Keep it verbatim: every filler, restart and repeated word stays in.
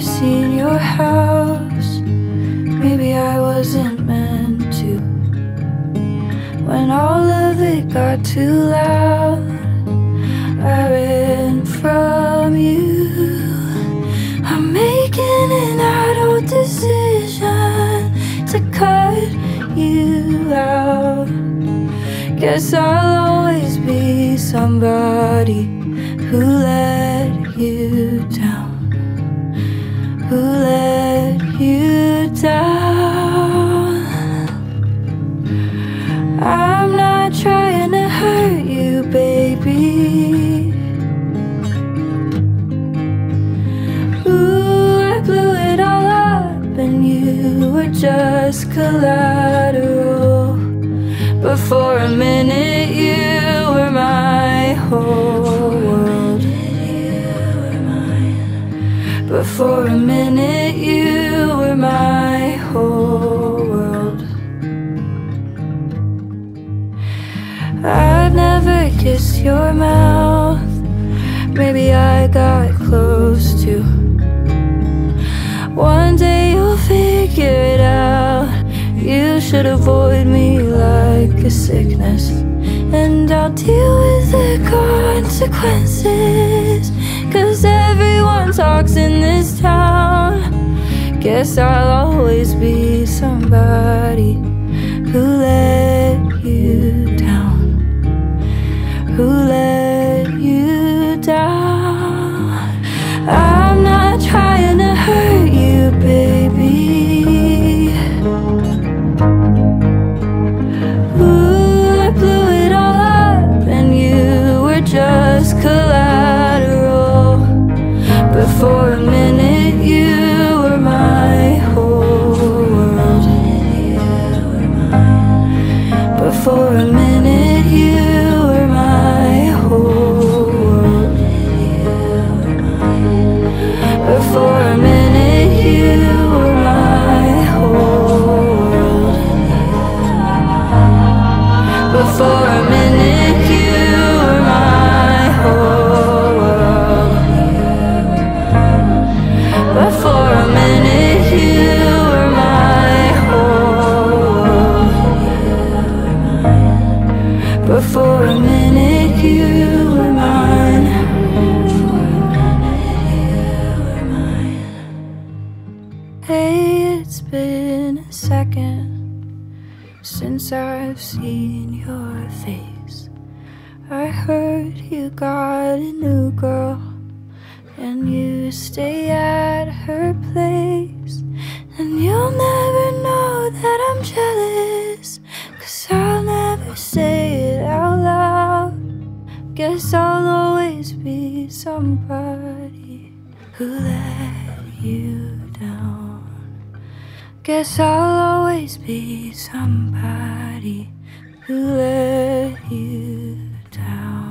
seen your house. Maybe I wasn't meant to. When all of it got too loud, I ran from you. I'm making an adult decision to cut you out. Guess I'll always be somebody who let you down, who let you down. I'm not trying to hurt you, baby. Ooh, I blew it all up and you were just collateral. But for a minute you were my whole world. But for a minute you were my whole world. I've never kissed your mouth. Maybe I got close to. One day you'll figure it out. You should avoid me like a sickness, and I'll deal with the consequences. Cause everyone talks in this town. Guess I'll always be somebody who let you down, who let you down. I'm not trying to hurt you, baby. Ooh, I blew it all up and you were just collateral. But for a minute you were my whole world. But for a minute you were my whole world. But for a minute you were my whole world. But for a minute you were my whole world. But for a minute you were my whole world. But for a minute you were mine. Hey, it's been a second since I've seen your face. I heard you got a new girl and you stay at her place. And you'll never know that I'm jealous, cause I'll never say it out loud. Guess I'll always be somebody who let you down. Guess I'll always be somebody who let you down.